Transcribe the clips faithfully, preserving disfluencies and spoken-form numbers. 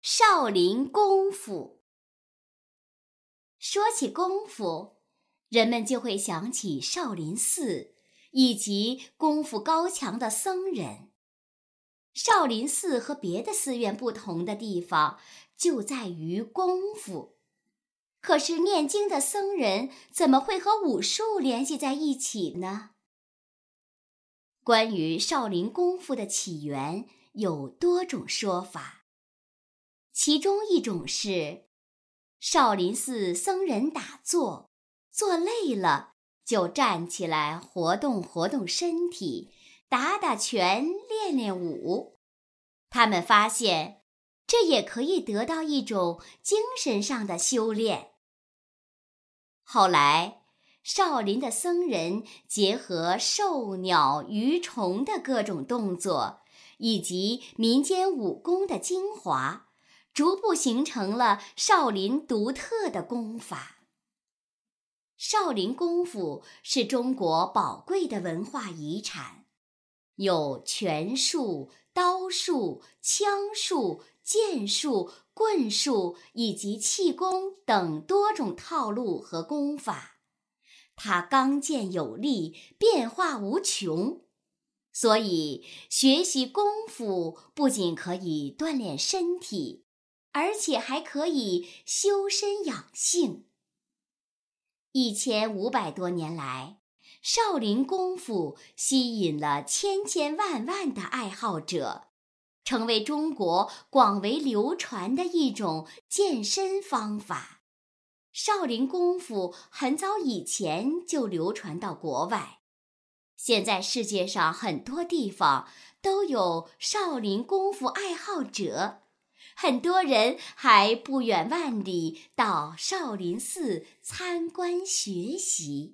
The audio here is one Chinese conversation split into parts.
少林功夫。说起功夫，人们就会想起少林寺以及功夫高强的僧人。少林寺和别的寺院不同的地方就在于功夫。可是念经的僧人怎么会和武术联系在一起呢？关于少林功夫的起源有多种说法，其中一种是少林寺僧人打坐，坐累了就站起来活动活动身体，打打拳，练练武。他们发现这也可以得到一种精神上的修炼。后来少林的僧人结合兽鸟鱼虫的各种动作，以及民间武功的精华，逐步形成了少林独特的功法。少林功夫是中国宝贵的文化遗产，有拳术、刀术、枪术、剑术、棍术以及气功等多种套路和功法。它刚健有力，变化无穷，所以学习功夫不仅可以锻炼身体，而且还可以修身养性。一千五百多年来，少林功夫吸引了千千万万的爱好者，成为中国广为流传的一种健身方法。少林功夫很早以前就流传到国外，现在世界上很多地方都有少林功夫爱好者，很多人还不远万里到少林寺参观学习。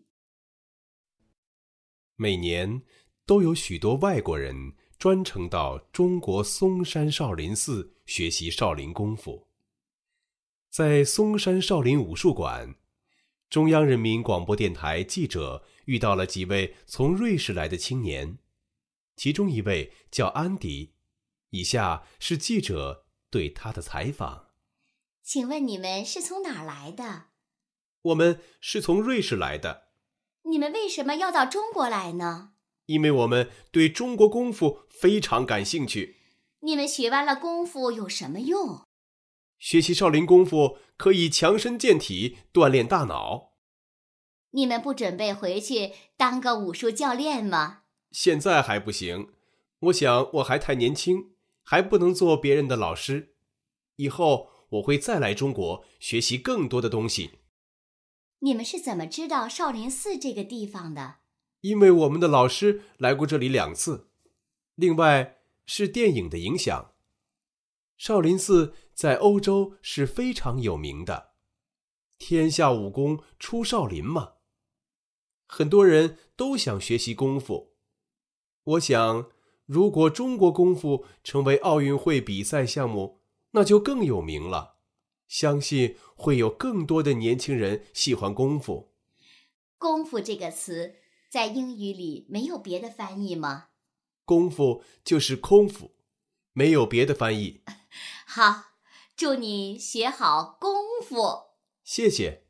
每年都有许多外国人专程到中国嵩山少林寺学习少林功夫。在嵩山少林武术馆，中央人民广播电台记者遇到了几位从瑞士来的青年，其中一位叫安迪，以下是记者对他的采访。 请问你们是从哪儿来的？ 我们是从瑞士来的。 你们为什么要到中国来呢？ 因为我们对中国功夫非常感兴趣。 你们学完了功夫有什么用？ 学习少林功夫可以强身健体，锻炼大脑。 你们不准备回去当个武术教练吗？ 现在还不行，我想我还太年轻，还不能做别人的老师。以后我会再来中国学习更多的东西。 你们是怎么知道少林寺这个地方的？ 因为我们的老师来过这里两次，另外是电影的影响。少林寺在欧洲是非常有名的，天下武功出少林嘛。很多人都想学习功夫。我想，如果中国功夫成为奥运会比赛项目，那就更有名了。相信会有更多的年轻人喜欢功夫。 功夫这个词在英语里没有别的翻译吗？ 功夫就是空腹，没有别的翻译。 好，祝你学好功夫。 谢谢。